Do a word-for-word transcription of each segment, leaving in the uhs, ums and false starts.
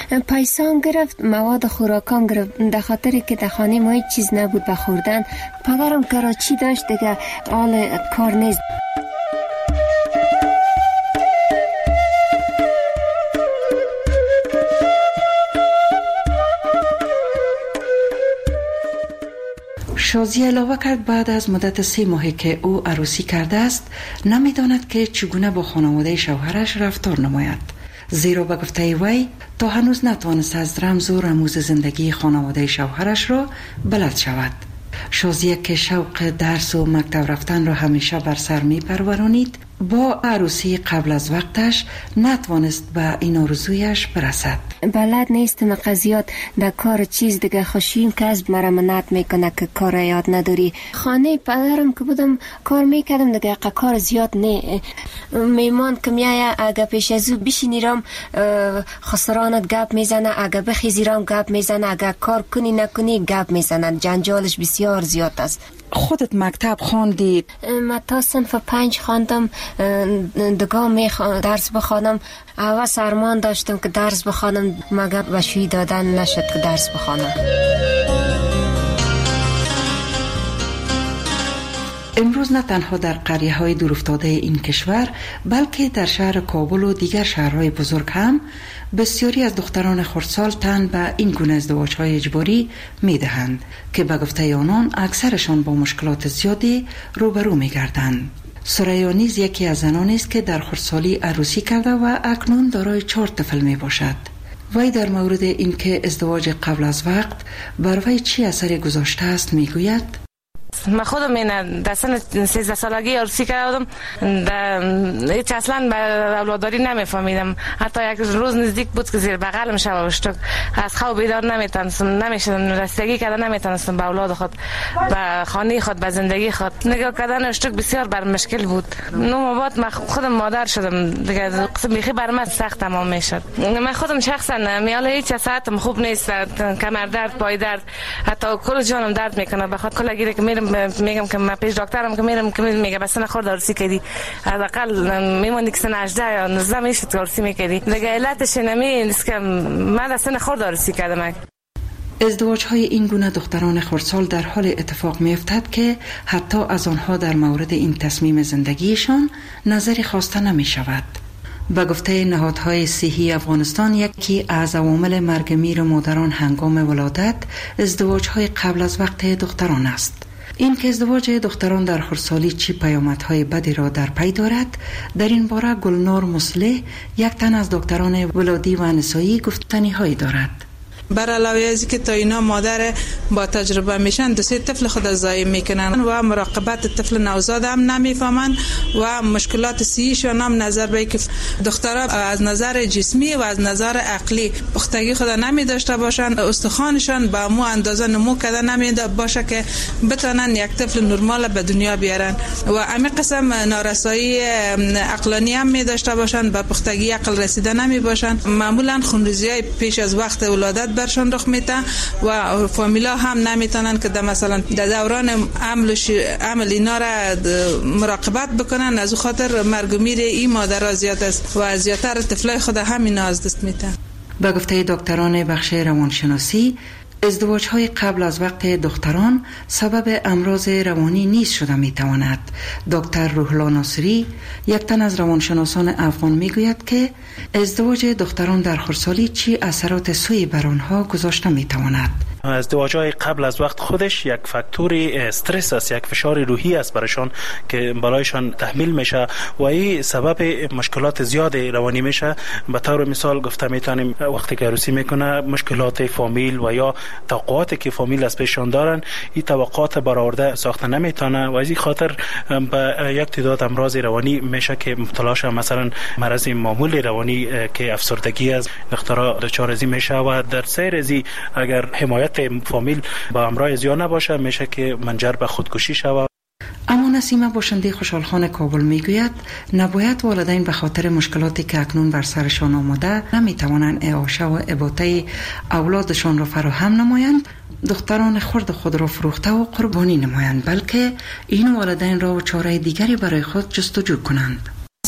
پیسام گرفت، مواد خوراکام گرفت، در خاطری که در خانه ما هیچ چیز نبود به خوردن. پدرم کراچی داشت دیگه، حال کار نیست. شازیه علاوه کرد بعد از مدت سه ماهی که او عروسی کرده است نمیداند که چگونه با خانواده شوهرش رفتار نماید، زیرا به گفته وی تا هنوز نتوانست از رمز و رموز زندگی خانواده شوهرش را بلد شود. شازیه که شوق درس و مکتب رفتن را همیشه بر سر می پرورانید، با عروسی قبل از وقتش نتوانست به این آرزویش برسد. بلد نیستم قضیات در کار چیز دیگه، خوشیم کسب مرا منعت میکنه که کار یاد نداری. خانه پدرم که بودم کار میکردم دیگه، کار زیاد نه. میمان که میایه اگه پیش از او بشینیرم خسرانت گپ میزنه، اگه بخیزیرم گپ میزنه، اگه کار کنی نکنی گپ میزنه. جنجالش بسیار زیاد است. خودت مکتب خواندی؟ من تا صنف پنج خواندم، دگاه می درس بخوانم. اول سرمان داشتم که درس بخوانم، مگر بشوی دادن نشد که درس بخوانم. امروز نه تنها در قریه های دورافتاده این کشور بلکه در شهر کابل و دیگر شهرهای بزرگ هم بسیاری از دختران خردسال تن به این گونه ازدواج های اجباری می دهند که به گفته آنان اکثرشان با مشکلات زیادی روبرو می گردند. سریا نیز یکی از زنانی است که در خردسالی عروسی کرده و اکنون دارای چهار طفل می باشد. وی در مورد اینکه ازدواج قبل از وقت بر وی چی اثری گذاشته است می گوید: من خودم این در سن سیزده سالگی عروسی کردم، هیچ اصلا به اولاداری نمیفهمیدم. حتی یک روز نزدیک بود که زیر بغلم شب اشتک از خواب بیدار نمیتونستم، نمیشدم رسیدگی کردن نمیتونستم به اولاد خود، به خانه خود، به زندگی خود. نگاه کردن اشتک بسیار بر مشکل بود. نو بعد من خودم مادر شدم دیگه، قسم بیخی بر من سخت تمام میشد. من خودم شخصا میاله هیچ ساعتم خوب نیست، کمر درد، پای درد، حتی کل جانم درد میکنه. بخاطر کلا گیره که میرم میگم که من پیش دکترم که میرم که میگه بس نخورد عروسی کردی، حداقل میمونی که سن هجده یا نوزده میشد عروسی میکردی دیگه. علتش نمی نیست که من در سن خورد عروسی کردم. ازدواج های این گونه دختران خردسال در حال اتفاق می افتد که حتی از آنها در مورد این تصمیم زندگیشان نظری خواسته نمی شود. به گفته نهادهای صحی افغانستان، یکی از عوامل مرگ میر مادران هنگام ولادت ازدواج های قبل از وقت دختران است. این که ازدواج دختران در خردسالی چی پیامدهای بدی را در پی دارد، در این باره گلنار مصلح، یک تن از دکتران ولادی و نسایی، گفتنی هایی دارد. بر علاوه از که تا اینا مادر با تجربه میشن، دو سه طفل خود ضایع میکنن و مراقبت طفل نوزاد هم نمیفهمن و مشکلات صحیشون هم نظر به که دخترها از نظر جسمی و از نظر عقلی پختگی خود نمی داشته باشن، استخوانشان با مو اندازه نمو کرده نمی باشه که بتونن یک طفل نرمال به دنیا بیارن و همین قسم نارسایی عقلانی هم می داشته باشن، به پختگی عقل رسیده نمی باشن. معمولا خونریزی پیش از وقت ولادت برشان رخ میده و فامیلا هم نمیتونن که مثلا در دوران عمل عمل اینا را مراقبت بکنن. از خاطر مرگ و میر این مادرها زیاد است و زیادتر طفلای خود همین از دست میدن. به گفته دکتران بخش روانشناسی، ازدواج های قبل از وقت دختران سبب امراض روانی نیز شده می تواند. دکتر روحلا ناصری، یک تن از روانشناسان افغان، می گوید که ازدواج دختران در خردسالی چی اثرات سوی بر آنها گذاشته می تواند. ازدواج‌های قبل از وقت خودش یک فاکتور استرس است، یک فشار روحی است برایشان که بالایشان تحمیل میشه و این سبب مشکلات زیاد روانی میشه. به طور مثال گفته میتونیم وقتی که عروسی میکنه مشکلات فامیل و یا توقعاتی که فامیل از پیششان دارن، این توقعات برآورده ساخته نمیتونه و از این خاطر به یک تعداد امراض روانی میشه که مبتلا شه. مثلا مرض معمول روانی که افسردگی از دخترها دچار ازی میشه و در سیر ازی اگر حمایت فامیل با امراض زیاد نباشه میشه که منجر به خودکشی شود. اما نسیمه باشنده خوشحالخان کابل میگوید نباید والدین به خاطر مشکلاتی که اکنون بر سرشان آمده نمیتوانند اعاشه و اباطه اولادشان را فراهم نمایند، دختران خرد خود را فروخته و قربانی نمایند، بلکه این والدین را چاره دیگری برای خود جستجو کنند.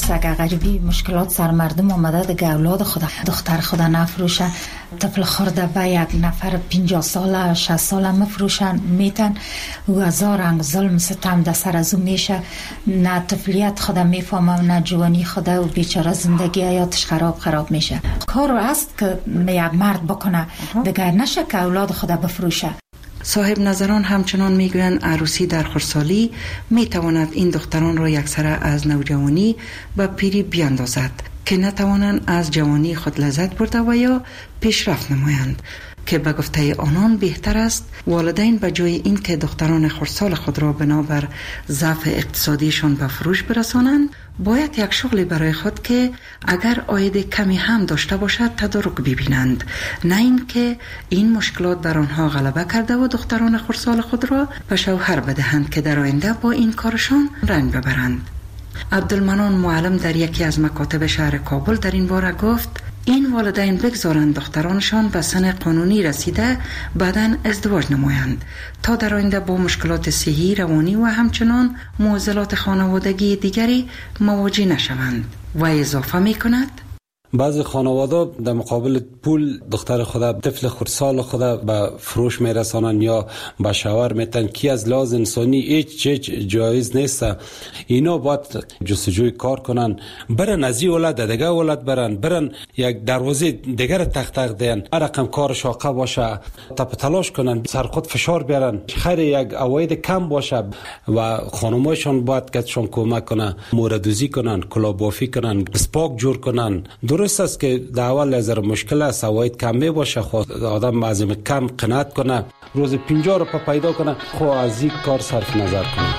اگر غریبی مشکلات سر مردم آمده دیگه اولاد خود دختر خود نفروشه، طفل خورده به یک نفر پنجاه ساله شصت ساله مفروشن میتن و هزار رنگ ظلم ستم در سر از او میشه، نه طفلیت خود میفهمه نه جوانی خود و بیچاره زندگی حیاتش خراب خراب میشه. کار است که یک مرد بکنه دیگه نشه که اولاد خود بفروشه. صاحب نظران همچنان میگویند عروسی در خردسالی میتواند این دختران را یکسره از نوجوانی به پیری بیاندازد که نتوانند از جوانی خود لذت برده و یا پیشرفت نمایند، که به گفته آنان بهتر است والدین به جای این که دختران خردسال خود را بنابر ضعف اقتصادیشان به فروش برسانند، باید یک شغلی برای خود که اگر عاید کمی هم داشته باشد تدارک ببینند، نه این که این مشکلات بر آنها غلبه کرده و دختران خردسال خود را به شوهر بدهند که در آینده با این کارشان رنج ببرند. عبدالمنان معلم در یکی از مکاتب شهر کابل در این باره گفت این والدین بگذارند دخترانشان به سن قانونی رسیده بعداً ازدواج نمایند تا در آینده با مشکلات صحی، روانی و همچنان معضلات خانوادگی دیگری مواجه نشوند. و اضافه می کند بعضی خانواده در مقابل پول دختر خود طفل خردسال خود به فروش میرسانن یا به شوهر میتن که از لحاظ انسانی هیچ هیچ جایز نیست. اینا باید جستجوی کار کنن، برن از این ولد دیگه ولد برن برن یک دروازه دیگر تق تق دین، رقم کار شاقه باشه، تپ تلاش کنن، سر خود فشار بیارن، خیر یک عواید کم باشه و خانمایشان باید کتشان کمک کنن، موردوزی کنن، کلابافی کنن، سپاک جور کنن. درست است که در اول از مشکل است، عواید کم می باشه، خود آدم معظم کم قناعت کنه، روز پنجاه روپیه پیدا کنه، خود از این کار صرف نظر کنه.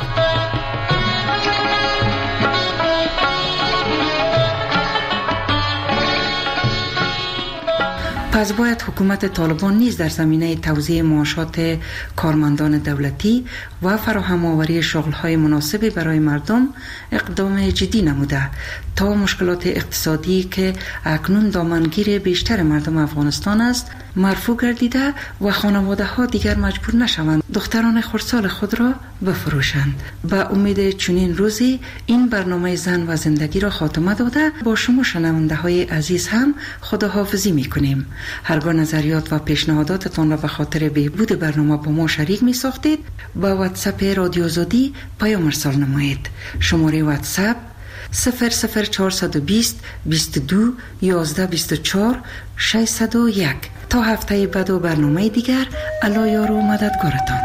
پس باید حکومت طالبان نیز در زمینه توزیع معاشات کارمندان دولتی و فراهم آوری شغل‌های مناسبی برای مردم اقدام جدی نموده تا مشکلات اقتصادی که اکنون دامنگیر بیشتر مردم افغانستان است مرفوع گردیده و خانواده‌ها دیگر مجبور نشوند دختران خردسال خود را بفروشند. به امید چنین روزی این برنامه زن و زندگی را خاتمه داده با شما شنونده‌های عزیز هم خداحافظی می‌کنیم. هرگاه نظریات و پیشنهاداتتان را به خاطر بهبود برنامه با ما شریک می ساختید با واتساپ رادیو آزادی پیام ارسال نمایید. شماره واتساپ صفر صفر چهارصد و بیست بیست و دو یازده بیست و چهار ششصد و یک. تا هفته بعد و برنامه دیگر، الله یار و مددگارتان.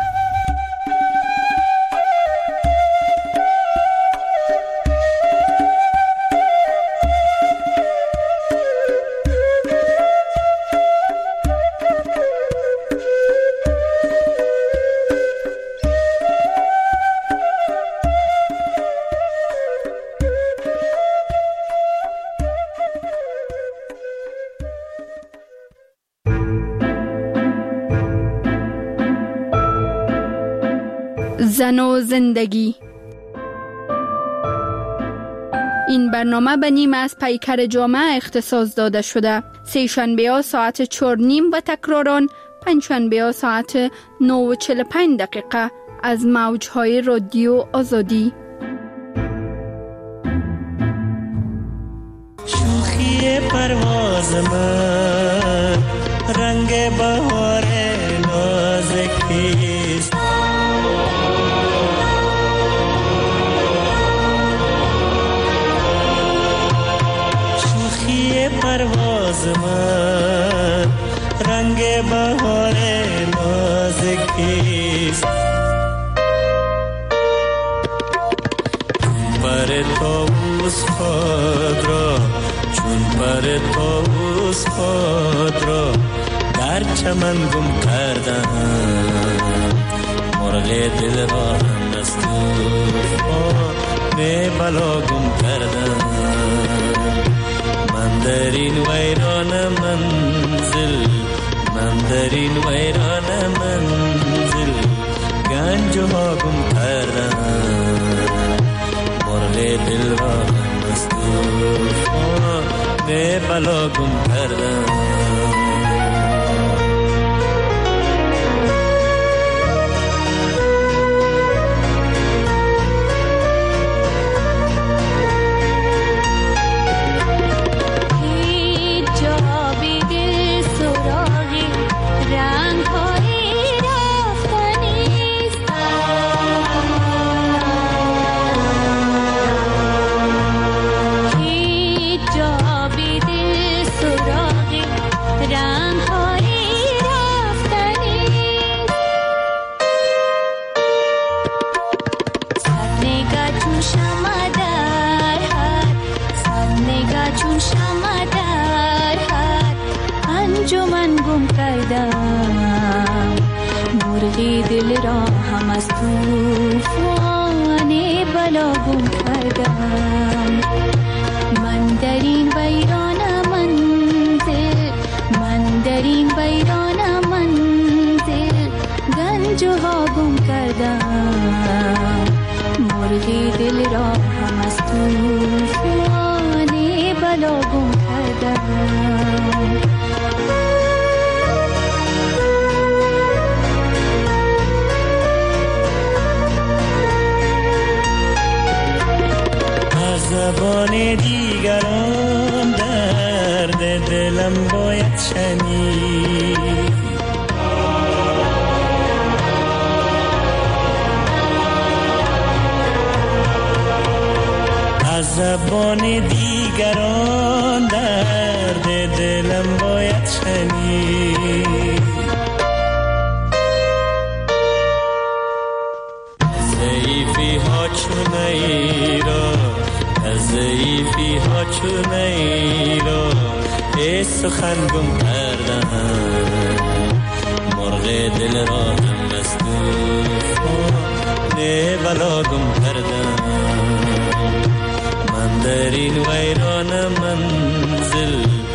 زن و زندگی. این برنامه به نیم از پیکر جامعه اختصاص داده شده. سه شنبه ها ساعت چهار نیم و تکراران پنج شنبه ها ساعت نه و چهل و پنج دقیقه از موجهای رادیو آزادی. شوخی پرواز من رنگ بهار نازکیست، پرواز من رنگ بهار نازکیست. پر طاووس خود را چون پر طاووس خود را در چمن گم کردم، مرغ دل را از طوفان به بلا گم کردم. من در این ویران منزل، من در این ویران منزل گنج ها گم کردم، مرغ دل را از طوفان به بلا گم کردم. گنج و من گم کردم، مرغی دل را هم از طوفان بلا گم کردم. من در این ویران منزل، من در این ویران منزل گنج ها گم کردم، مرغی دل را هم از طوفان بلا گم کردم. زبان دیگران درد دلم باید شنید، از زبان دیگران درد دلم باید شنید. ضعیفی ها چونه را، ضعیفی ها چونه را ای سخن گم کردم، مرغ دل را هم از طوفان بلا گم کردم. من در این ویران منزل